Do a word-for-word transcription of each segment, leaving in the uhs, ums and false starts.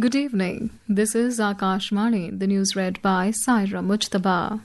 Good evening. This is Akashvani, the news read by Saira Mujtaba.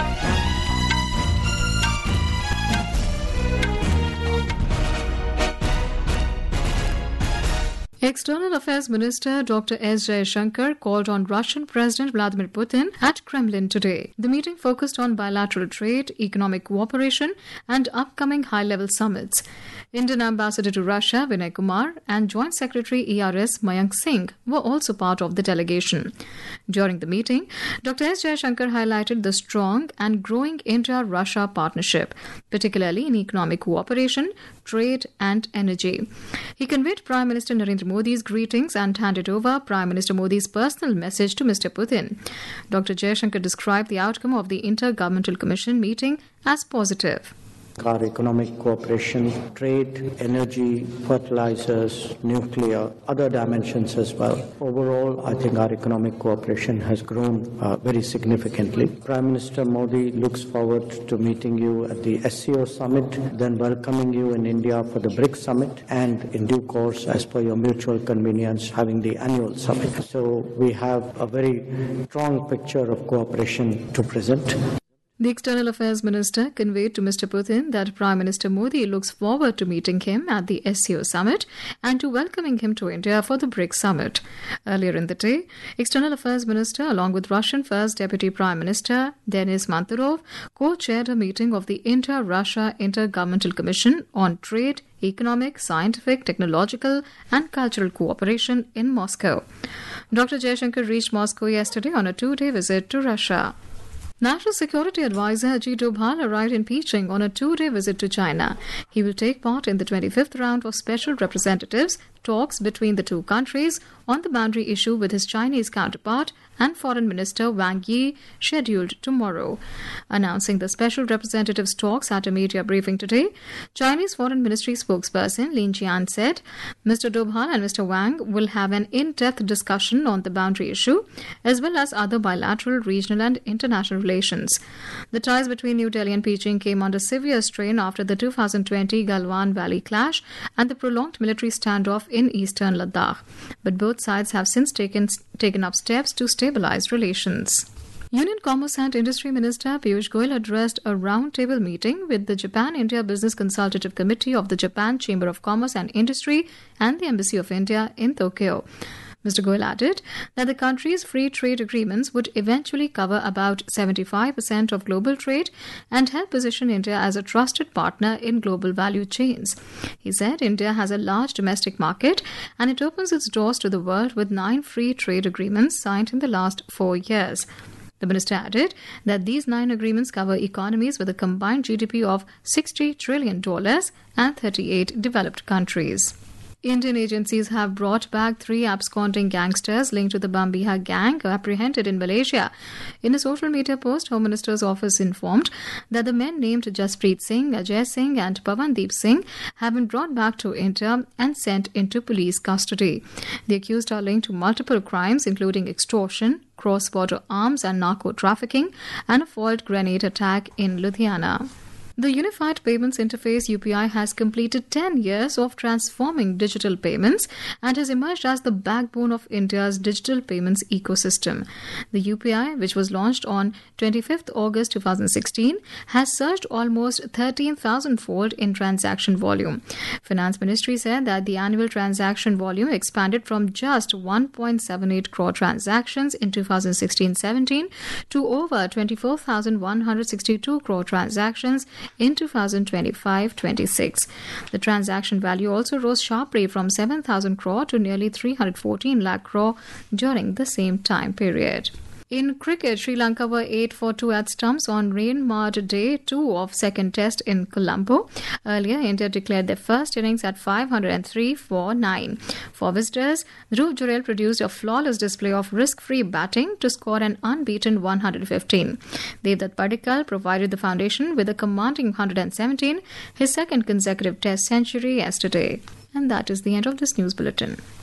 External Affairs Minister Doctor S. Jaishankar called on Russian President Vladimir Putin at Kremlin today. The meeting focused on bilateral trade, economic cooperation, and upcoming high-level summits. Indian Ambassador to Russia Vinay Kumar and Joint Secretary E R S Mayank Singh were also part of the delegation. During the meeting, Doctor S. Jaishankar highlighted the strong and growing India-Russia partnership, particularly in economic cooperation, trade and energy. He conveyed Prime Minister Narendra Modi's greetings and handed over Prime Minister Modi's personal message to Mister Putin. Doctor Jaishankar described the outcome of the Intergovernmental Commission meeting as positive. Our economic cooperation, trade, energy, fertilizers, nuclear, other dimensions as well. Overall, I think our economic cooperation has grown uh, very significantly. Prime Minister Modi looks forward to meeting you at the S C O summit, then welcoming you in India for the BRICS summit, and in due course, as per your mutual convenience, having the annual summit. So we have a very strong picture of cooperation to present. The External Affairs Minister conveyed to Mister Putin that Prime Minister Modi looks forward to meeting him at the S C O summit and to welcoming him to India for the BRICS summit. Earlier in the day, External Affairs Minister, along with Russian First Deputy Prime Minister Denis Manturov, co-chaired a meeting of the India-Russia Intergovernmental Commission on Trade, Economic, Scientific, Technological and Cultural Cooperation in Moscow. Doctor Jaishankar reached Moscow yesterday on a two-day visit to Russia. National Security Advisor Ajit Doval arrived in Beijing on a two-day visit to China. He will take part in the twenty-fifth round of Special Representatives talks between the two countries on the boundary issue with his Chinese counterpart and Foreign Minister Wang Yi, scheduled tomorrow. Announcing the Special Representatives talks at a media briefing today, Chinese Foreign Ministry spokesperson Lin Jian said Mister Doval and Mister Wang will have an in-depth discussion on the boundary issue as well as other bilateral, regional and international relations. The ties between New Delhi and Beijing came under severe strain after the two thousand twenty Galwan Valley clash and the prolonged military standoff in eastern Ladakh. But both sides have since taken, taken up steps to stabilize relations. Union Commerce and Industry Minister Piyush Goyal addressed a roundtable meeting with the Japan-India Business Consultative Committee of the Japan Chamber of Commerce and Industry and the Embassy of India in Tokyo. Mister Goyal added that the country's free trade agreements would eventually cover about seventy-five percent of global trade and help position India as a trusted partner in global value chains. He said India has a large domestic market and it opens its doors to the world with nine free trade agreements signed in the last four years. The minister added that these nine agreements cover economies with a combined G D P of sixty trillion dollars and thirty-eight developed countries. Indian agencies have brought back three absconding gangsters linked to the Bambiha gang apprehended in Malaysia. In a social media post, Home Minister's office informed that the men named Jaspreet Singh, Ajay Singh and Pavandeep Singh have been brought back to India and sent into police custody. The accused are linked to multiple crimes including extortion, cross-border arms and narco-trafficking and a foiled grenade attack in Ludhiana. The Unified Payments Interface U P I has completed ten years of transforming digital payments and has emerged as the backbone of India's digital payments ecosystem. The U P I, which was launched on twenty-fifth August two thousand sixteen, has surged almost thirteen thousand fold in transaction volume. Finance Ministry said that the annual transaction volume expanded from just one point seven eight crore transactions in two thousand sixteen seventeen to over twenty-four thousand one hundred sixty-two crore transactions in two thousand twenty-five twenty-six. The transaction value also rose sharply from seven thousand crore to nearly three hundred fourteen lakh crore during the same time period. In cricket, Sri Lanka were eight for two at stumps on rain-marred day two of second test in Colombo. Earlier, India declared their first innings at five hundred three for nine. For visitors, Dhruv Jurel produced a flawless display of risk-free batting to score an unbeaten one hundred fifteen. Devdutt Padikkal provided the foundation with a commanding one hundred seventeen, his second consecutive test century yesterday. And that is the end of this news bulletin.